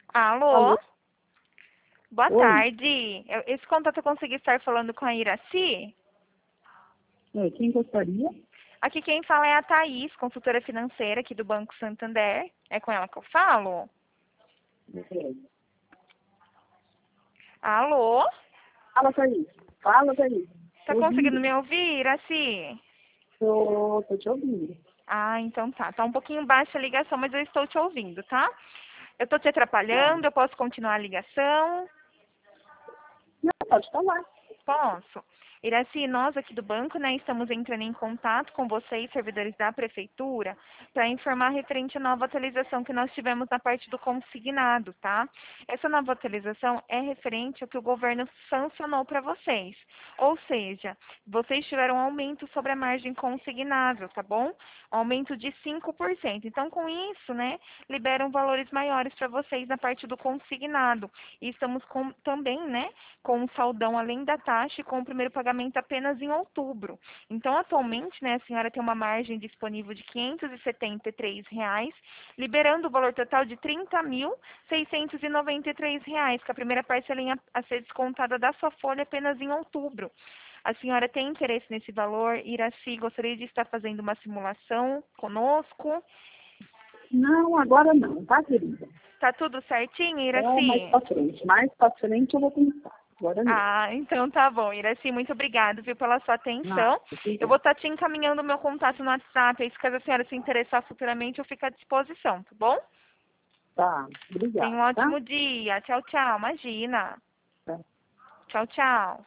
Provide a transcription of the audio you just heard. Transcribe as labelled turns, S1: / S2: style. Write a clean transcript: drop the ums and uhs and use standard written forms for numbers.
S1: Alô?
S2: Alô?
S1: Boa
S2: Oi?
S1: tarde. Esse contato eu consegui estar falando com a Iraci?
S2: Quem gostaria?
S1: Aqui quem fala é a Thaís, consultora financeira aqui do Banco Santander. É com ela que eu falo?
S2: É.
S1: Alô?
S2: Fala, Thaís. Fala, Thaís.
S1: Tá
S2: Tô
S1: conseguindo
S2: ouvindo.
S1: me ouvir, Iraci?
S2: Tô te ouvindo.
S1: Ah, então tá. Tá um pouquinho baixa a ligação, mas eu estou te ouvindo, tá? Eu tô te
S2: Tá.
S1: atrapalhando, eu posso continuar a ligação?
S2: Não, pode falar.
S1: Posso. Iraci, nós aqui do banco, né, estamos entrando em contato com vocês, servidores da prefeitura, para informar referente à nova atualização que nós tivemos na parte do consignado, tá? Essa nova atualização é referente ao que o governo sancionou para vocês. Ou seja, vocês tiveram um aumento sobre a margem consignável, tá bom? Aumento de 5%. Então, com isso, né, liberam valores maiores para vocês na parte do consignado. E estamos também, né, com um saldão além da taxa e com o primeiro pagamento apenas em outubro. Então, atualmente, né, a senhora tem uma margem disponível de R$ 573, liberando o valor total de R$ 30.693, que a primeira parcelinha a ser descontada da sua folha apenas em outubro. A senhora tem interesse nesse valor? Iraci, gostaria de estar fazendo uma simulação conosco?
S2: Não, agora não, tá, querida?
S1: Tá tudo certinho,
S2: É mais
S1: Iraci?
S2: pra frente. Mais pra frente eu vou pensar. Agora não.
S1: Ah, então tá bom, Iraci, muito obrigada, viu, pela sua
S2: Nada,
S1: atenção. Eu vou
S2: obrigada.
S1: estar te encaminhando o meu contato no WhatsApp, aí se caso a senhora se interessar futuramente, eu fico à disposição, tá bom?
S2: Tá,
S1: Tenha
S2: obrigado,
S1: um
S2: tá?
S1: ótimo dia. Tchau, tchau. Imagina.
S2: Tá.
S1: Tchau, tchau.